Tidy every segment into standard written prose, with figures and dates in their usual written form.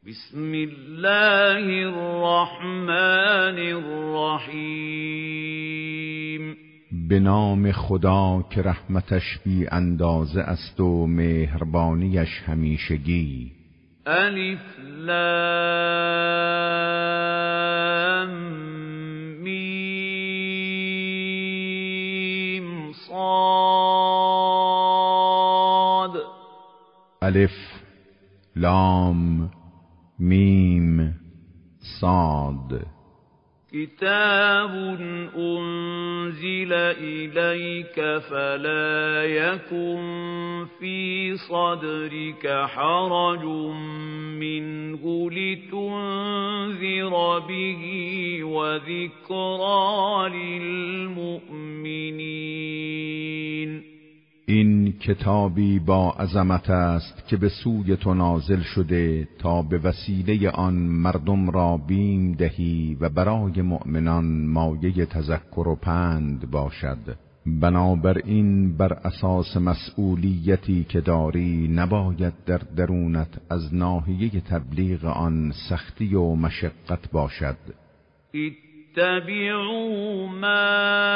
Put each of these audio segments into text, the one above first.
بسم الله الرحمن الرحیم. به نام خدا که رحمتش بی اندازه است و مهربانیش همیشگی. الف لام میم صاد. الف لام میم صاد. کتاب انزل الیک فلا یکن فی صدرک حرج منه لتنذر به و ذکری للمؤمنین. این کتابی با عظمت است که به سوی تو نازل شده تا به وسیله آن مردم را بیم دهی و برای مؤمنان مایه تذکر و پند باشد. بنابراین بر اساس مسئولیتی که داری نباید در درونت از ناحیه تبلیغ آن سختی و مشقت باشد. اتبعوا ما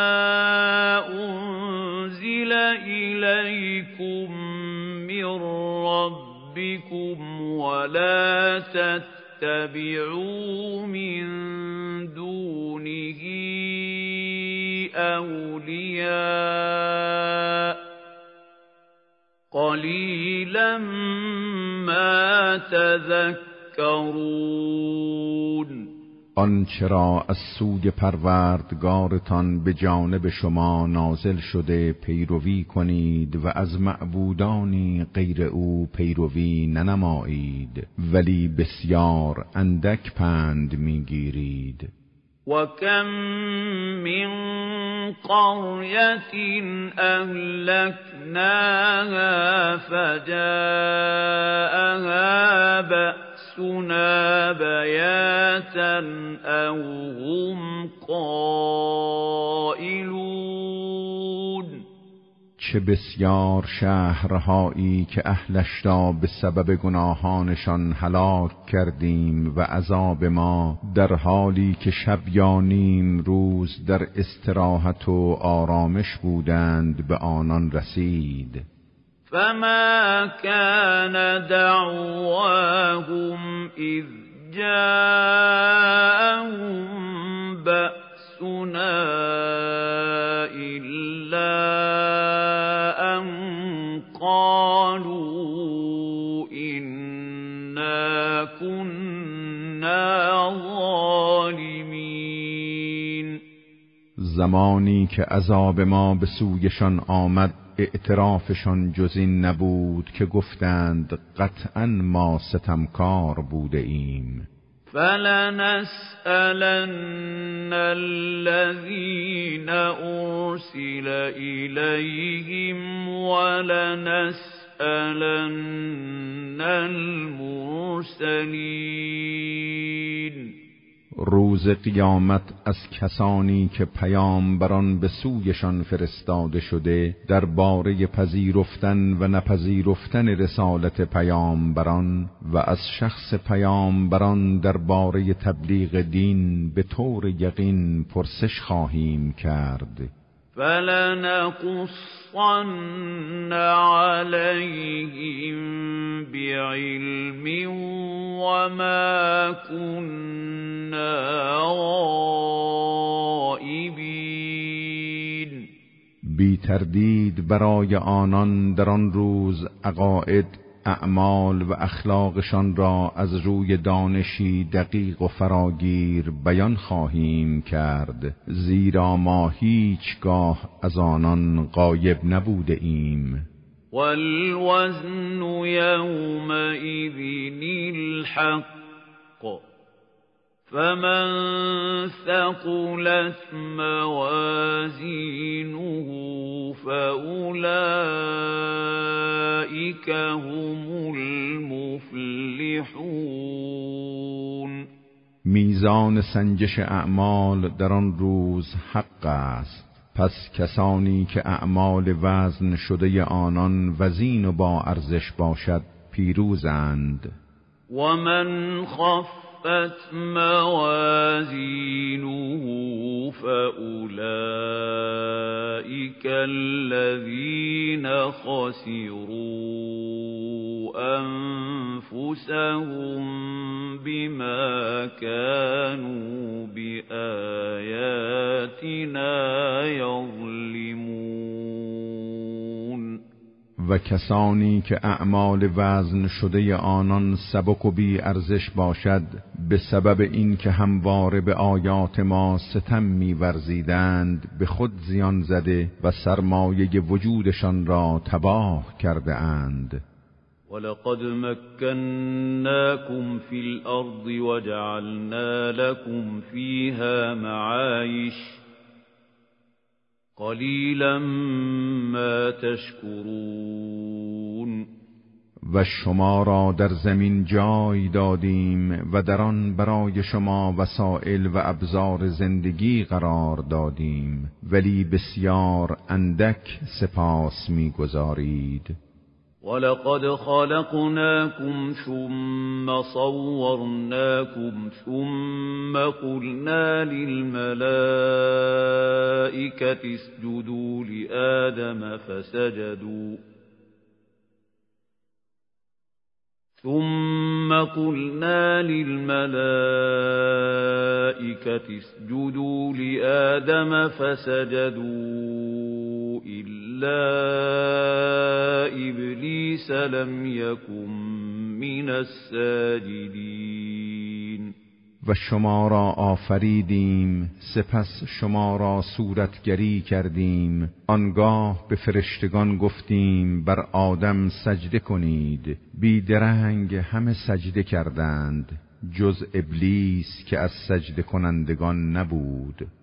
انزل الیکم من ربکم ولا تتبعوا من دونه اولیاء قلیلا ما تذکرون. آنچه را از سوی پروردگارتان به جانب شما نازل شده پیروی کنید و از معبودانی غیر او پیروی ننمایید، ولی بسیار اندک پند میگیرید. و کم من قریة اهلکناها فجاءها بأسنا بیاتا او هم قائلون. چه بسیار شهرهایی که اهلش را به سبب گناهانشان هلاک کردیم و عذاب ما در حالی که شب یا نیم روز در استراحت و آرامش بودند به آنان رسید. فما كان دعواهم اذ جاءهم بأسنا إلا أن قالوا إنا كنا ظالمين. زمانی که عذاب ما به سویشان آمد اعترافشان جز این نبود که گفتند قطعاً ما ستمکار بوده ایم. فلنسألن الذين أرسل إليهم ولنسألن المرسلين. روز قیامت از کسانی که پیامبران به سویشان فرستاده شده درباره پذیرفتن و نپذیرفتن رسالت پیامبران و از شخص پیامبران درباره تبلیغ دین به طور یقین پرسش خواهیم کرد. فلنقصن عليهم بعلم وما كنا غائبین. بی تردید برای آنان در آن روز عقاید، اعمال و اخلاقشان را از روی دانشی دقیق و فراگیر بیان خواهیم کرد، زیرا ما هیچگاه از آنان غایب نبوده ایم. والوزن يومئذ الحق فمن ثقلت موازينه فأولئك هم المفلحون. میزان سنجش اعمال در آن روز حق است، پس کسانی که اعمال وزن شده آنان وزین و با ارزش باشد پیروزند. ومن خفت موازینه فأولئك الذين خسروا أنفسهم بما كانوا بآياتنا يظلمون. و کسانی که اعمال وزن شده آنان سبک و بی ارزش باشد به سبب این که همواره به آیات ما ستم می‌ورزیدند به خود زیان زده و سرمایه وجودشان را تباه کرده اند. ولقد مكناكم في الأرض وجعلنا لكم فيها معايش قلیلا ما تشکرون. و شما را در زمین جای دادیم و در آن برای شما وسائل و ابزار زندگی قرار دادیم ولی بسیار اندک سپاس می‌گزارید. ولقد خلقناكم ثم صورناكم ثم قلنا للملائكة اسجدوا لآدم فسجدوا إلا إبليس لم يكن من الساجدين. و شما را آفریدیم سپس شما را صورتگری کردیم، آنگاه به فرشتگان گفتیم بر آدم سجده کنید، بیدرنگ همه سجده کردند جز ابلیس که از سجده کنندگان نبود.